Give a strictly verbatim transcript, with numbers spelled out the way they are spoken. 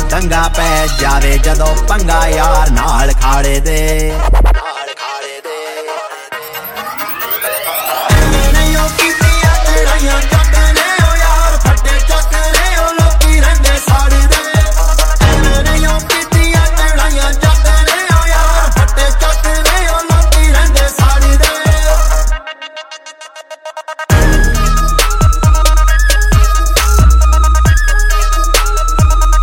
दंगा पै जावे जदों पंगा यार नाल खाड़े दे।